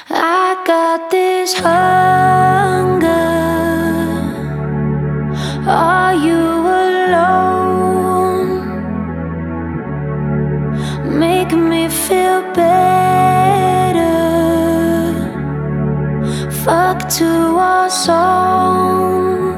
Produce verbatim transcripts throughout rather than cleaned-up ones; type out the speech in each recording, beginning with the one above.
I got this hunger. Are you alone? Making me feel better. Fuck to our song.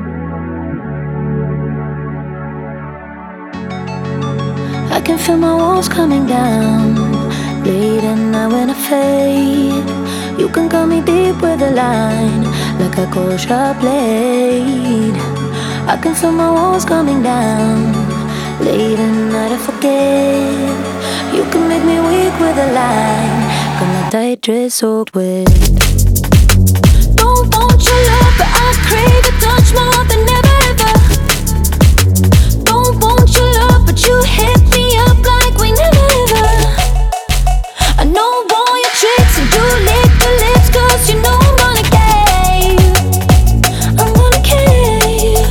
I can feel my walls coming down. Late at night when I fade, you can cut me deep with a line, like a cold sharp blade. I can feel my walls coming down. Late at night I forget, you can make me weak with a line. Got my tight dress soaked wet. Don't want your love, but I crave your touch more than ever, ever. Don't want your love, but you hit me up like we never, ever. I know all your tricks and you lick the lips, cause you know I'm gonna cave. I'm gonna cave.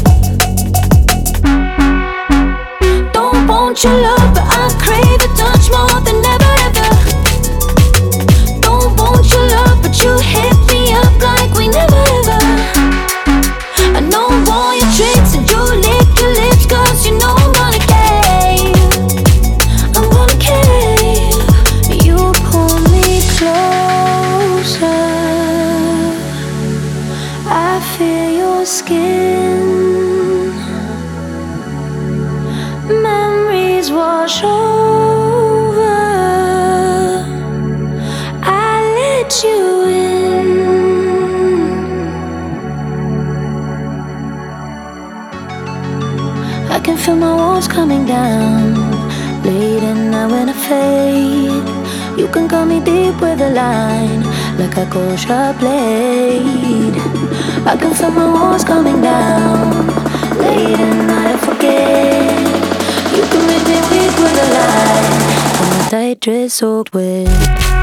Don't want your love, but I crave your touch more than ever, ever. Don't want your love, but you hit me up like we never, ever. I know all your tricks and you lick your lips, cause you know I'm gonna cave. I'm gonna cave. You pull me closer, I feel your skin. Memories wash over, I let you in. I can feel my walls coming down. Late at night when I fade, you can cut me deep with a line, like a cold sharp blade. I can feel my walls coming down. Late at night I forget, you can make me weak with a line. And my tight dress soaked wet.